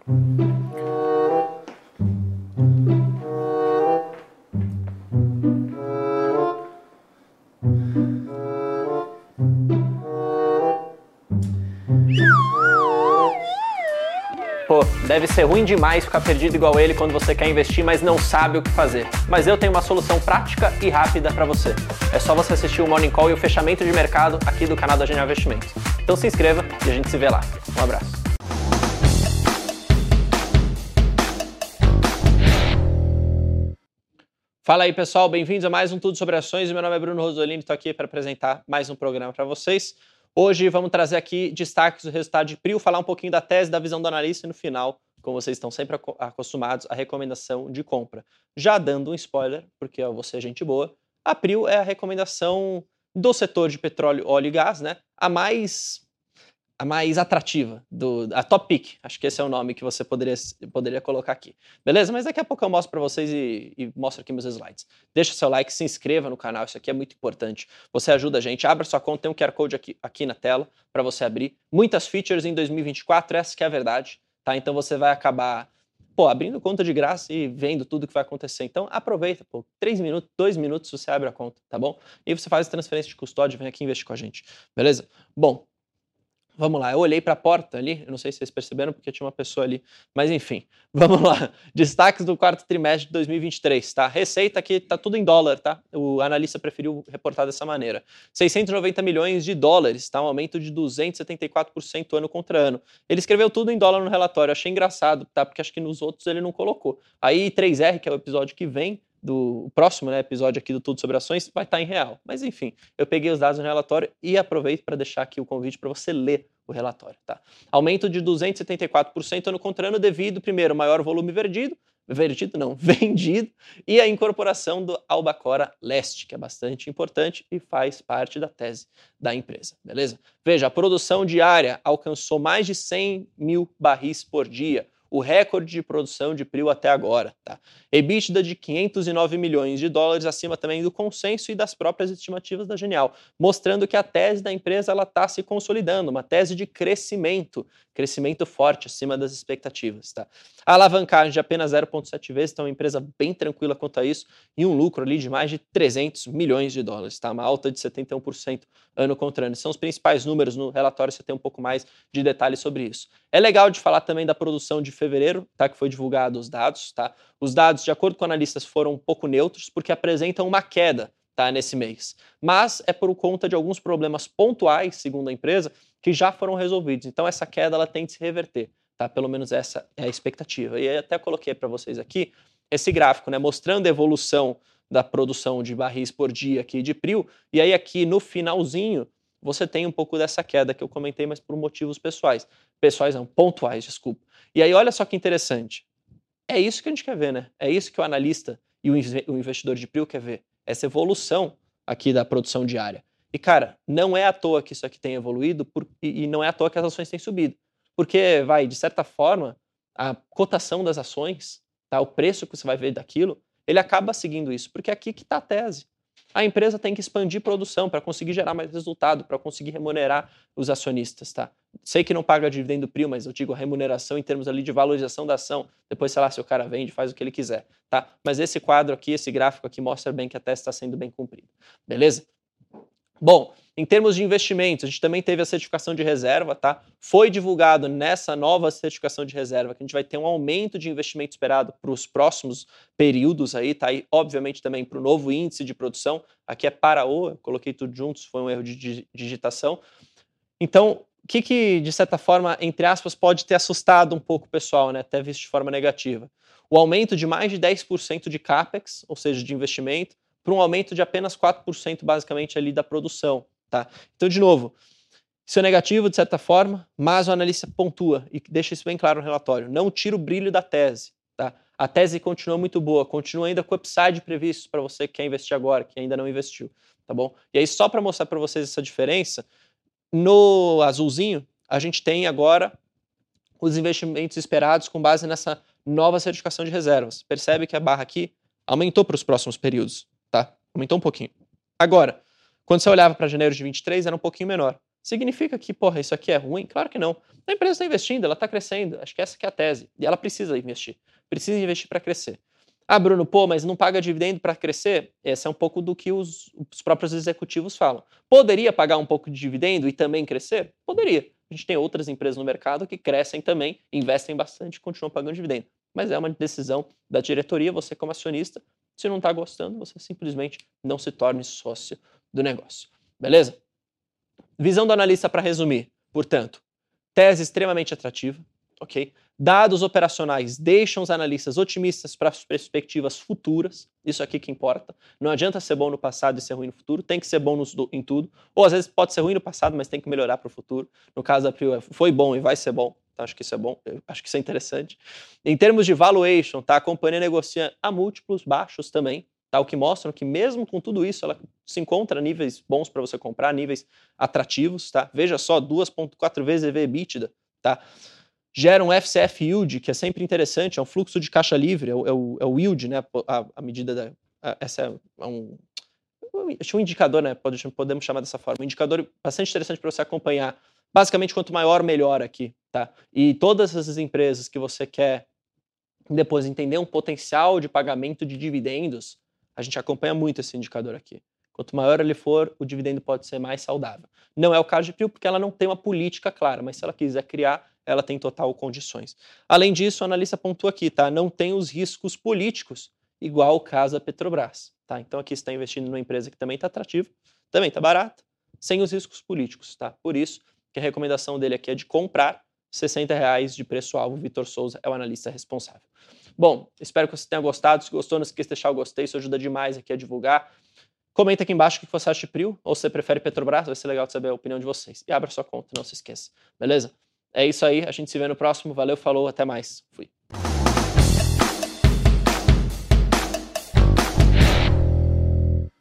Pô, deve ser ruim demais ficar perdido igual ele quando você quer investir, mas não sabe o que fazer. Mas eu tenho uma solução prática e rápida para você. É só você assistir o Morning Call e o fechamento de mercado aqui do canal da Genial Investimentos. Então se inscreva e a gente se vê lá. Um abraço. Fala aí, pessoal, bem-vindos a mais um Tudo Sobre Ações. Meu nome é Bruno Rosolini, estou aqui para apresentar mais um programa para vocês. Hoje vamos trazer aqui destaques do resultado de PRIO, falar um pouquinho da tese, da visão do analista e no final, como vocês estão sempre acostumados, a recomendação de compra. Já dando um spoiler, porque eu vou ser gente boa, a PRIO é a recomendação do setor de petróleo, óleo e gás, né? A mais atrativa, a top pick, acho que esse é o nome que você poderia colocar aqui. Beleza? Mas daqui a pouco eu mostro para vocês e mostro aqui meus slides. Deixa seu like, se inscreva no canal, isso aqui é muito importante. Você ajuda a gente, abra sua conta, tem um QR Code aqui na tela para você abrir. Muitas features em 2024, essa que é a verdade, tá? Então você vai acabar, abrindo conta de graça e vendo tudo que vai acontecer. Então aproveita, 3 minutos, 2 minutos você abre a conta, tá bom? E você faz transferência de custódia e vem aqui investir com a gente, beleza? Bom, vamos lá, eu olhei para a porta ali, eu não sei se vocês perceberam porque tinha uma pessoa ali, mas enfim, vamos lá. Destaques do quarto trimestre de 2023, tá? Receita aqui tá tudo em dólar, tá? O analista preferiu reportar dessa maneira. 690 milhões de dólares, tá? Um aumento de 274% ano contra ano. Ele escreveu tudo em dólar no relatório, achei engraçado, tá? Porque acho que nos outros ele não colocou. Aí 3R, que é o episódio que vem, o próximo, né, episódio aqui do Tudo Sobre Ações, vai estar em real. Mas enfim, eu peguei os dados no relatório e aproveito para deixar aqui o convite para você ler o relatório. Tá? Aumento de 274% ano contra ano devido, primeiro, maior volume vendido, e a incorporação do Albacora Leste, que é bastante importante e faz parte da tese da empresa, beleza? Veja, a produção diária alcançou mais de 100 mil barris por dia, o recorde de produção de PRIO até agora. Tá? EBITDA de 509 milhões de dólares, acima também do consenso e das próprias estimativas da Genial, mostrando que a tese da empresa está se consolidando, uma tese de crescimento forte, acima das expectativas. Tá? A alavancagem de apenas 0,7 vezes, então uma empresa bem tranquila quanto a isso, e um lucro ali de mais de 300 milhões de dólares, tá? Uma alta de 71% ano contra ano. São os principais números, no relatório você tem um pouco mais de detalhes sobre isso. É legal de falar também da produção de fevereiro, tá? Que foi divulgado os dados, tá? Os dados, de acordo com analistas, foram um pouco neutros, porque apresentam uma queda, tá, nesse mês. Mas é por conta de alguns problemas pontuais, segundo a empresa, que já foram resolvidos. Então essa queda ela tem de se reverter, tá? Pelo menos essa é a expectativa. E aí até coloquei para vocês aqui esse gráfico, né, mostrando a evolução da produção de barris por dia aqui de PRIO. E aí aqui no finalzinho você tem um pouco dessa queda que eu comentei, mas por motivos pontuais, desculpa. E aí olha só que interessante. É isso que a gente quer ver, né? É isso que o analista e o investidor de PRIO quer ver. Essa evolução aqui da produção diária. E, cara, não é à toa que isso aqui tem evoluído e não é à toa que as ações têm subido. Porque, de certa forma, a cotação das ações, tá? O preço que você vai ver daquilo, ele acaba seguindo isso. Porque é aqui que está a tese. A empresa tem que expandir produção para conseguir gerar mais resultado, para conseguir remunerar os acionistas, tá? Sei que não paga dividendo PRIO, mas eu digo a remuneração em termos ali de valorização da ação. Depois, sei lá, se o cara vende, faz o que ele quiser, tá? Mas esse quadro aqui, esse gráfico aqui mostra bem que a tese está sendo bem cumprida, beleza? Bom, em termos de investimentos, a gente também teve a certificação de reserva, tá? Foi divulgado nessa nova certificação de reserva que a gente vai ter um aumento de investimento esperado para os próximos períodos aí, tá? E obviamente também para o novo índice de produção. Aqui é eu coloquei tudo juntos, foi um erro de digitação. Então, o que de certa forma, entre aspas, pode ter assustado um pouco o pessoal, né? Até visto de forma negativa. O aumento de mais de 10% de CAPEX, ou seja, de investimento, para um aumento de apenas 4% basicamente ali da produção, tá? Então, de novo, isso é negativo de certa forma, mas o analista pontua e deixa isso bem claro no relatório. Não tira o brilho da tese, tá? A tese continua muito boa, continua ainda com upside previsto para você que quer investir agora, que ainda não investiu, tá bom? E aí, só para mostrar para vocês essa diferença, no azulzinho, a gente tem agora os investimentos esperados com base nessa nova certificação de reservas. Percebe que a barra aqui aumentou para os próximos períodos, tá? Aumentou um pouquinho. Agora, quando você olhava para janeiro de 23, era um pouquinho menor. Significa que, porra, isso aqui é ruim? Claro que não. A empresa está investindo, ela está crescendo. Acho que essa que é a tese. E ela precisa investir. Precisa investir para crescer. Ah, Bruno, pô, mas não paga dividendo para crescer? Esse é um pouco do que os próprios executivos falam. Poderia pagar um pouco de dividendo e também crescer? Poderia. A gente tem outras empresas no mercado que crescem também, investem bastante e continuam pagando dividendo. Mas é uma decisão da diretoria, você como acionista, se não está gostando, você simplesmente não se torne sócio do negócio. Beleza? Visão do analista para resumir. Portanto, tese extremamente atrativa, ok? Dados operacionais deixam os analistas otimistas para as perspectivas futuras, isso aqui que importa. Não adianta ser bom no passado e ser ruim no futuro, tem que ser bom em tudo. Ou às vezes pode ser ruim no passado, mas tem que melhorar para o futuro. No caso da Prio, foi bom e vai ser bom. Então acho que isso é bom, acho que isso é interessante. Em termos de valuation, tá? A companhia negocia a múltiplos baixos também, tá? O que mostra que mesmo com tudo isso, ela se encontra a níveis bons para você comprar, níveis atrativos, tá? Veja só, 2,4 vezes EV/EBITDA, tá? Gera um FCF yield, que é sempre interessante, é um fluxo de caixa livre, é o yield, né? A medida da. Essa é um indicador, né? Podemos chamar dessa forma. Um indicador bastante interessante para você acompanhar. Basicamente, quanto maior, melhor aqui, tá? E todas essas empresas que você quer depois entender um potencial de pagamento de dividendos, a gente acompanha muito esse indicador aqui. Quanto maior ele for, o dividendo pode ser mais saudável. Não é o caso de Prio, porque ela não tem uma política clara, mas se ela quiser criar, ela tem total condições. Além disso, o analista pontua aqui, tá? Não tem os riscos políticos, igual o caso da Petrobras, tá? Então aqui você está investindo numa empresa que também está atrativa, também está barata, sem os riscos políticos, tá? Por isso que a recomendação dele aqui é de comprar R$60 de preço-alvo. Vitor Souza é o analista responsável. Bom, espero que você tenha gostado. Se gostou, não esqueça de deixar o gostei, isso ajuda demais aqui a divulgar. Comenta aqui embaixo o que você acha de Prio, ou se você prefere Petrobras, vai ser legal de saber a opinião de vocês. E abra sua conta, não se esqueça. Beleza? É isso aí, a gente se vê no próximo. Valeu, falou, até mais. Fui.